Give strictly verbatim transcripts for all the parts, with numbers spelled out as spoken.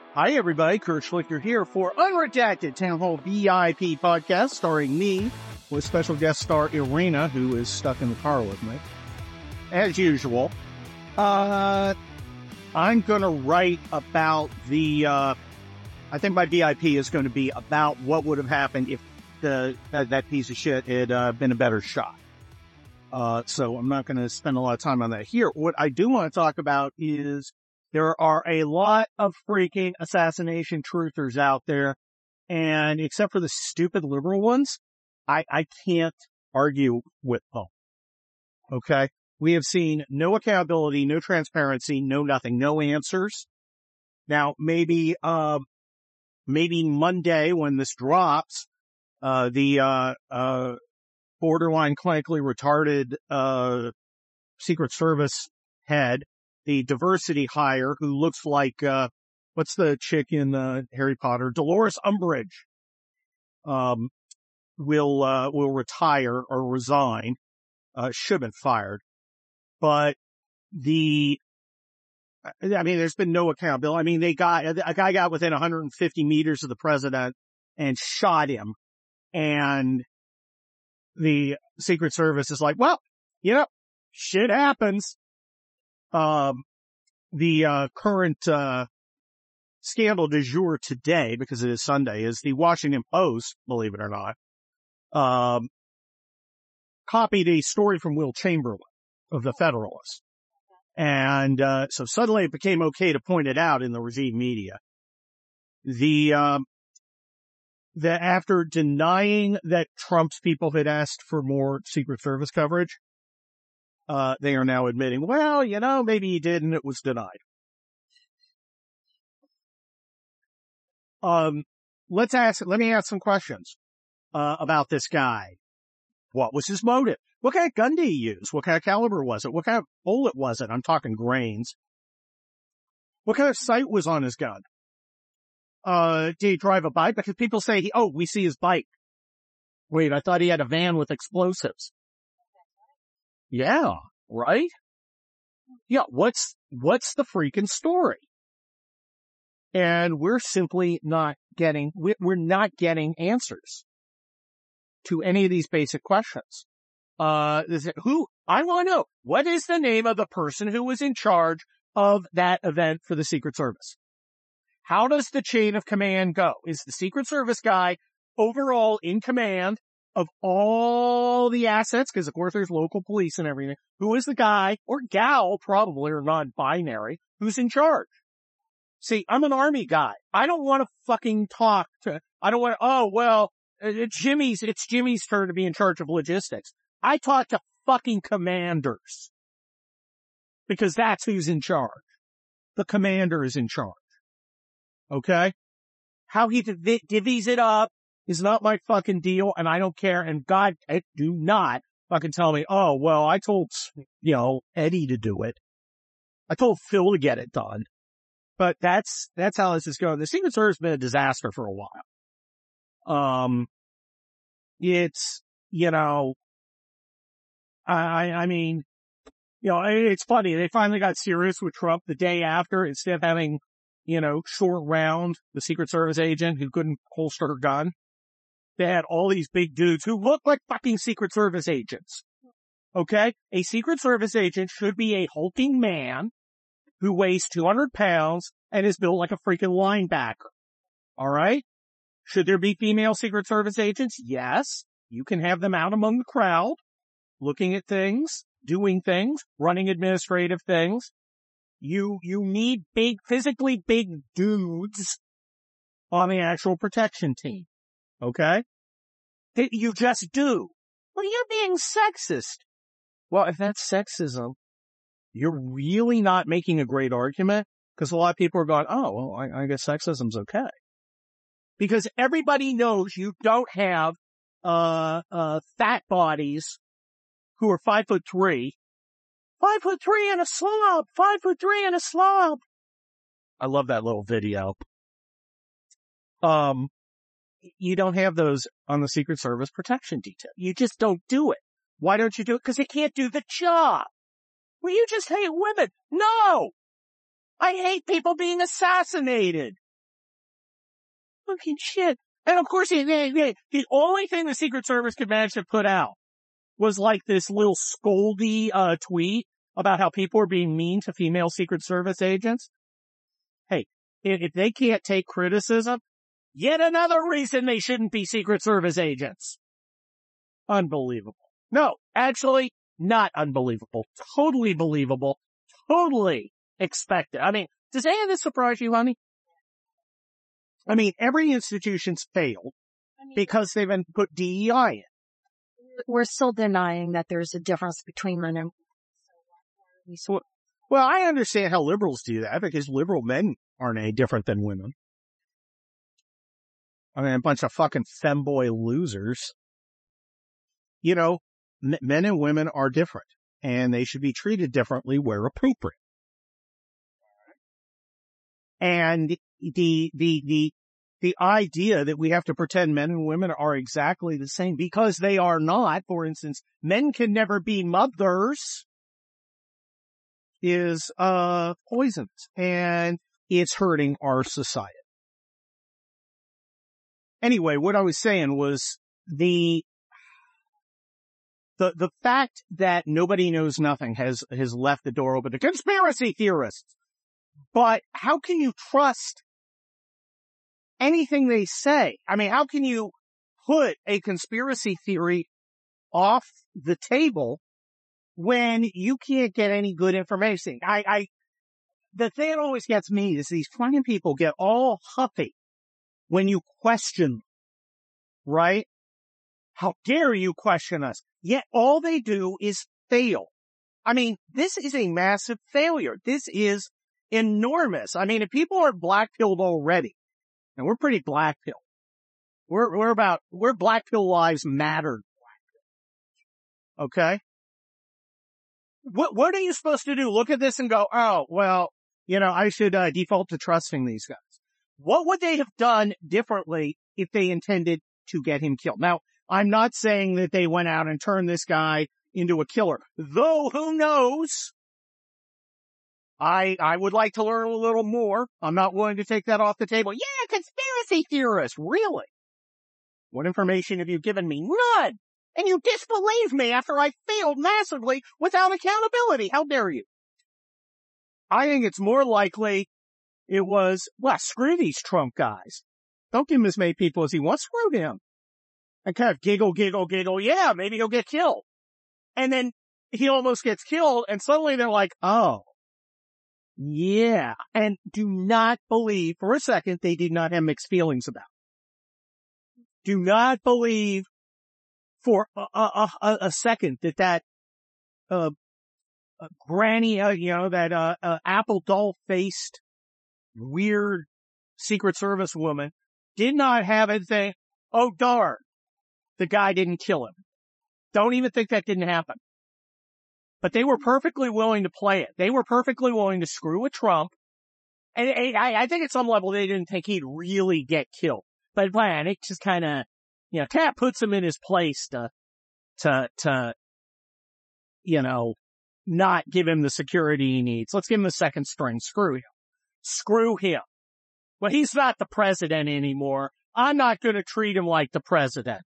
Hi, everybody. Kurt Schlichter here for Unredacted Town Hall V I P podcast, starring me with special guest star Irina, who is stuck in the car with me. As usual, uh, I'm going to write about the, uh, I think my V I P is going to be about what would have happened if the that, that piece of shit had uh, been a better shot. Uh, so I'm not going to spend a lot of time on that here. What I do want to talk about is there are a lot of freaking assassination truthers out there, and except for the stupid liberal ones, I, I can't argue with them. Okay? We have seen no accountability, no transparency, no nothing, no answers. Now, maybe, uh, maybe Monday when this drops, uh, the, uh, uh, borderline clinically retarded, uh, Secret Service head, the diversity hire who looks like, uh, what's the chick in, uh, Harry Potter? Dolores Umbridge, um, will, uh, will retire or resign, uh, should have been fired. But the, I mean, there's been no accountability. I mean, they got, a guy got within one hundred fifty meters of the president and shot him. And the Secret Service is like, well, you know, shit happens. Um, the, uh, current, uh, scandal du jour today, because it is Sunday, is the Washington Post, believe it or not, um, copied a story from Will Chamberlain of the Federalist. And, uh, so suddenly it became okay to point it out in the regime media. The, um, that after denying that Trump's people had asked for more Secret Service coverage, uh, they are now admitting, well, you know, maybe he did and it was denied. Um, let's ask, let me ask some questions, uh, about this guy. What was his motive? What kind of gun did he use? What kind of caliber was it? What kind of bullet was it? I'm talking grains. What kind of sight was on his gun? Uh, did he drive a bike? Because people say, he, oh, we see his bike. Wait, I thought he had a van with explosives. Yeah, right? Yeah, what's, what's the freaking story? And we're simply not getting, we're not getting answers to any of these basic questions. Uh, is it, who, I want to know, what is the name of the person who was in charge of that event for the Secret Service? How does the chain of command go? Is the Secret Service guy overall in command of all the assets? Because of course there's local police and everything. Who is the guy or gal, probably, or non-binary, who's in charge? See, I'm an army guy. I don't want to fucking talk to, I don't want to, oh, well, it's Jimmy's, it's Jimmy's turn to be in charge of logistics. I talk to fucking commanders. Because that's who's in charge. The commander is in charge. Okay? How he div- divvies it up is not my fucking deal, and I don't care, and God, do not fucking tell me, oh, well, I told, you know, Eddie to do it. I told Phil to get it done. But that's, that's how this is going. The Secret Service has been a disaster for a while. Um, it's, you know, I, I mean, you know, it's funny. They finally got serious with Trump the day after, instead of having, you know, short round, the Secret Service agent who couldn't holster her gun. They had all these big dudes who look like fucking Secret Service agents. Okay? A Secret Service agent should be a hulking man who weighs two hundred pounds and is built like a freaking linebacker. All right? Should there be female Secret Service agents? Yes. You can have them out among the crowd, looking at things, doing things, running administrative things. You, you need big, physically big dudes on the actual protection team. Okay? You just do. Well, you're being sexist. Well, if that's sexism, you're really not making a great argument, because a lot of people are going, oh, well, I, I guess sexism's okay. Because everybody knows you don't have, uh, uh, fat bodies who are five foot three, five foot three and a slob, five foot three and a slob. I love that little video. Um, you don't have those on the Secret Service protection detail. You just don't do it. Why don't you do it? Because they can't do the job. Well, you just hate women. No! I hate people being assassinated. fucking shit. And of course, they, they, they, the only thing the Secret Service could manage to put out was like this little scoldy, uh, tweet about how people are being mean to female Secret Service agents. Hey, if, if they can't take criticism, yet another reason they shouldn't be Secret Service agents. Unbelievable. No, actually, not unbelievable. Totally believable. Totally expected. I mean, does any of this surprise you, honey? I mean, every institution's failed because they've been put D E I in. We're still denying that there's a difference between men and women. So, well, I understand how liberals do that because liberal men aren't any different than women. I mean, a bunch of fucking femboy losers. You know, m- men and women are different, and they should be treated differently where appropriate. And the, the, the, the idea that we have to pretend men and women are exactly the same because they are not, for instance, men can never be mothers, is, uh, poisonous, and it's hurting our society. Anyway, what I was saying was the, the, the fact that nobody knows nothing has, has left the door open to conspiracy theorists. But how can you trust anything they say? I mean, how can you put a conspiracy theory off the table when you can't get any good information? I, I, the thing that always gets me is these fucking people get all huffy when you question, right? How dare you question us? Yet all they do is fail. I mean, this is a massive failure. This is enormous. I mean, if people are black-pilled already, and we're pretty black-pilled, we're, we're about, we're black-pill lives matter. Okay? What, what are you supposed to do? Look at this and go, oh, well, you know, I should uh, default to trusting these guys. What would they have done differently if they intended to get him killed? Now, I'm not saying that they went out and turned this guy into a killer, though who knows? I, I would like to learn a little more. I'm not willing to take that off the table. Yeah, conspiracy theorists. Really? What information have you given me? None. And you disbelieve me after I failed massively without accountability. How dare you? I think it's more likely it was, well, screw these Trump guys. Don't give him as many people as he wants. Screw him. And kind of giggle, giggle, giggle. Yeah, maybe he'll get killed. And then he almost gets killed and suddenly they're like, oh. Yeah, and do not believe for a second they did not have mixed feelings about it. Do not believe for a, a, a, a second that that uh, uh granny, uh, you know, that uh, uh apple doll faced weird Secret Service woman did not have it say, oh darn, the guy didn't kill him. Don't even think that didn't happen. But they were perfectly willing to play it. They were perfectly willing to screw with Trump. And, and I, I think at some level they didn't think he'd really get killed. But man, it just kind of, you know, kind of puts him in his place to, to, to, you know, not give him the security he needs. Let's give him a second string. Screw him. Screw him. Well, he's not the president anymore. I'm not going to treat him like the president.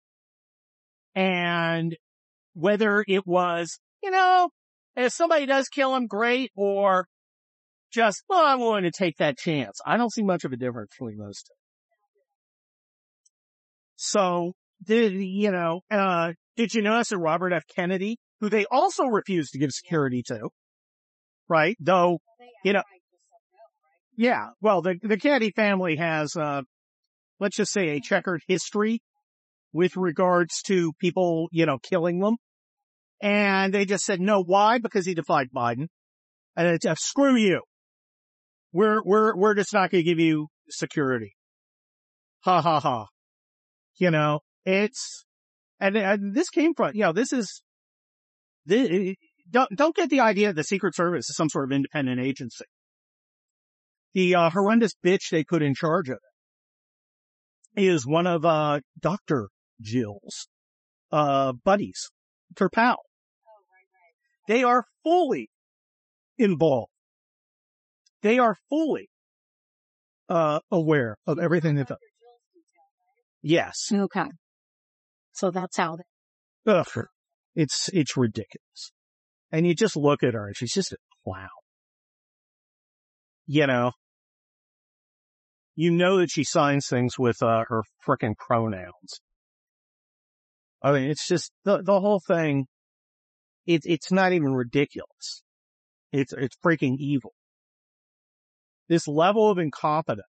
And whether it was, you know, if somebody does kill him, great, or just, well, I'm willing to take that chance. I don't see much of a difference between those two. So, did, you know, uh, did you notice that Robert F. Kennedy, who they also refused to give security to, right? Though, you know, yeah, well, the, the Kennedy family has, uh, let's just say a checkered history with regards to people, you know, killing them. And they just said, no, why? Because he defied Biden. And it's, uh, screw you. We're, we're, we're just not going to give you security. Ha ha ha. You know, it's, and, and this came from, you know, this is, this, don't, don't get the idea that the Secret Service is some sort of independent agency. The, uh, horrendous bitch they put in charge of it is one of, uh, Doctor Jill's, uh, buddies, her pal. They are fully involved. They are fully, uh, aware of everything they've done. Yes. Okay. So that's how they. Ugh. It's, it's ridiculous. And you just look at her and she's just a clown. You know, you know that she signs things with, uh, her frickin' pronouns. I mean, it's just, the, the whole thing, it's, it's not even ridiculous. It's, it's freaking evil. This level of incompetence.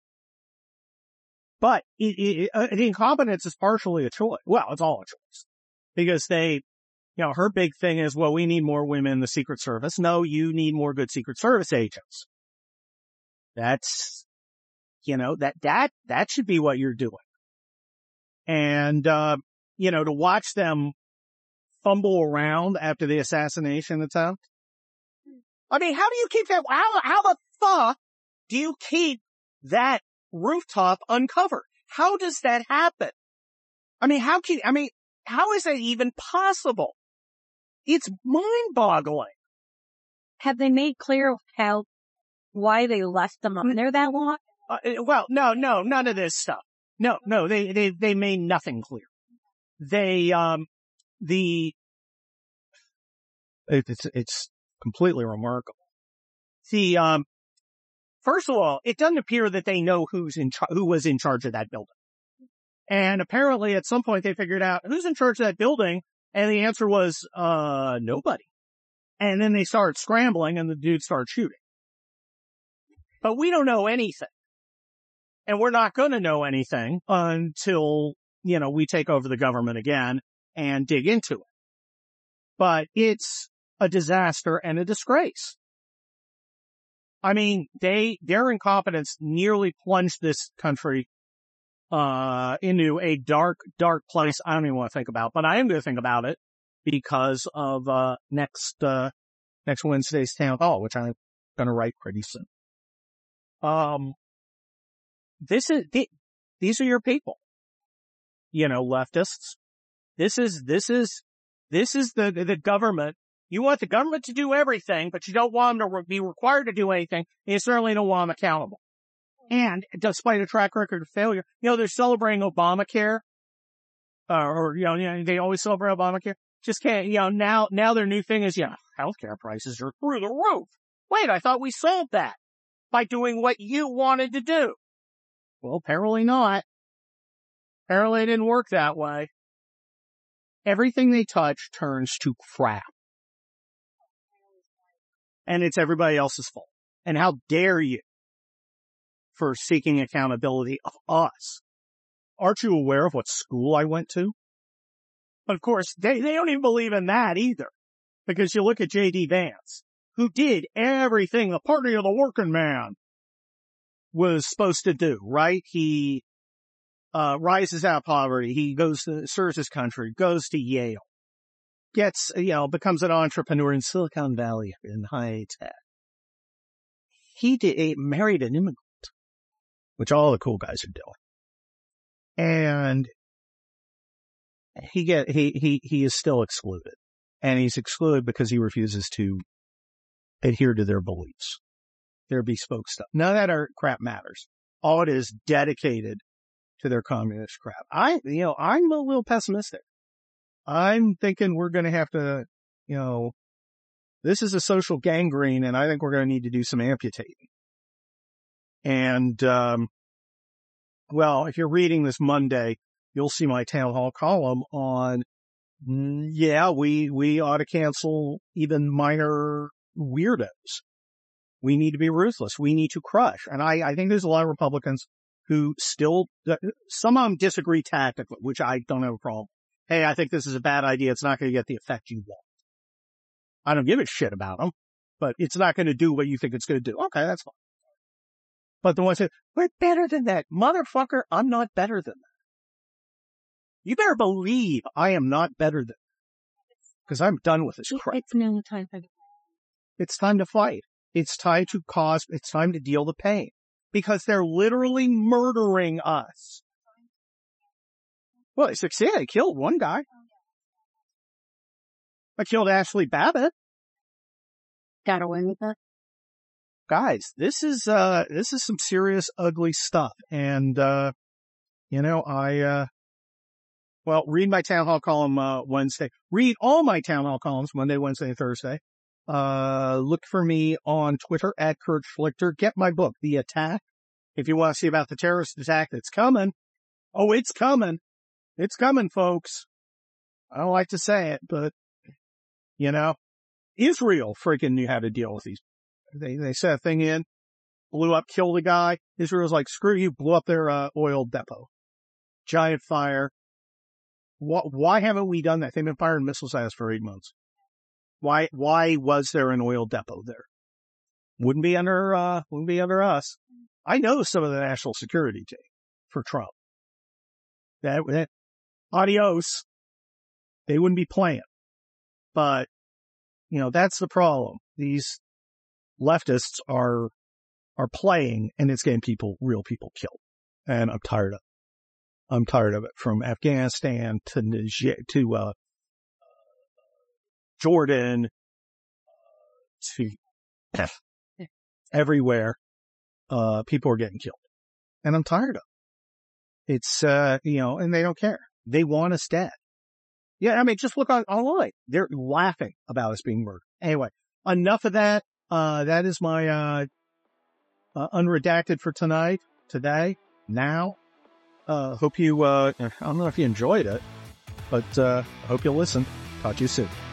But it, it, uh, the incompetence is partially a choice. Well, it's all a choice. Because they, you know, her big thing is, well, we need more women in the Secret Service. No, you need more good Secret Service agents. That's, you know, that, that, that should be what you're doing. And, uh, you know, to watch them fumble around after the assassination attempt. I mean, how do you keep that? How, how the fuck do you keep that rooftop uncovered? How does that happen? I mean, how can, I mean, how is that even possible? It's mind-boggling. Have they made clear how, why they left them up there that long? Uh, well, no, no, none of this stuff. No, no, they, they, they made nothing clear. They, um, the, it's, it's completely remarkable. The, um, first of all, it doesn't appear that they know who's in char- who was in charge of that building. And apparently at some point they figured out who's in charge of that building, and the answer was, uh, nobody. And then they started scrambling and the dude started shooting. But we don't know anything. And we're not going to know anything until, you know, we take over the government again and dig into it. But it's a disaster and a disgrace. I mean, they, their incompetence nearly plunged this country, uh, into a dark, dark place I don't even want to think about, but I am going to think about it because of, uh, next, uh, next Wednesday's town hall, which I'm going to write pretty soon. Um, this is, th- these are your people, you know, leftists. This is, this is, this is the, the government. You want the government to do everything, but you don't want them to re- be required to do anything. And you certainly don't want them accountable. And despite a track record of failure, you know, they're celebrating Obamacare, uh, or, you know, you know, they always celebrate Obamacare. Just can't, you know, now, now their new thing is, yeah, healthcare prices are through the roof. Wait, I thought we solved that by doing what you wanted to do. Well, apparently not. Apparently it didn't work that way. Everything they touch turns to crap. And it's everybody else's fault. And how dare you for seeking accountability of us? Aren't you aware of what school I went to? But of course, they, they don't even believe in that either. Because you look at J D Vance, who did everything the party of the working man was supposed to do, right? He uh rises out of poverty. He goes to, serves his country, goes to Yale, gets, you know, becomes an entrepreneur in Silicon Valley in high tech. He did, he married an immigrant, which all the cool guys are doing. And he get, he, he, he is still excluded. And he's excluded because he refuses to adhere to their beliefs, their bespoke stuff. None of that are crap matters. All it is dedicated to their communist crap. I, you know, I'm a little pessimistic. I'm thinking we're going to have to, you know, this is a social gangrene, and I think we're going to need to do some amputating. And, um, well, if you're reading this Monday, you'll see my town hall column on, mm, yeah, we, we ought to cancel even minor weirdos. We need to be ruthless. We need to crush. And I, I think there's a lot of Republicans who still, some of them disagree tactically, which I don't have a problem. Hey, I think this is a bad idea. It's not going to get the effect you want. I don't give a shit about them, but it's not going to do what you think it's going to do. Okay, that's fine. But the ones that, we're better than that. Motherfucker, I'm not better than that. You better believe I am not better than that. Because I'm done with this crap. It's no time for It's time to fight. It's time to cause, it's time to deal the pain. Because they're literally murdering us. Well, they succeeded. They killed one guy. I killed Ashley Babbitt. Got away with it. Guys, this is, uh, this is some serious ugly stuff. And, uh, you know, I, uh, well, read my town hall column, uh, Wednesday. Read all my town hall columns Monday, Wednesday, and Thursday. Uh, look for me on Twitter at Kurt Schlichter. Get my book, The Attack. If you want to see about the terrorist attack that's coming. Oh, it's coming. It's coming, folks. I don't like to say it, but, you know, Israel freaking knew how to deal with these. They, they set a thing in, blew up, killed a guy. Israel's like, screw you, blew up their, uh, oil depot. Giant fire. Why, why haven't we done that? They've been firing missiles at us for eight months. Why, why was there an oil depot there? Wouldn't be under, uh, wouldn't be under us. I know some of the national security team for Trump. That, that, adios. They wouldn't be playing. But, you know, that's the problem. These leftists are, are playing, and it's getting people, real people killed. And I'm tired of it. I'm tired of it. From Afghanistan to Niger, to, uh, Jordan, to everywhere, uh, people are getting killed. And I'm tired of it. It's, uh, you know, and they don't care. They want us dead. Yeah, I mean, just look on online. They're laughing about us being murdered. Anyway, enough of that. Uh, that is my, uh, uh, unredacted for tonight, today, now. Uh, hope you, uh, I don't know if you enjoyed it, but, uh, I hope you'll listen. Talk to you soon.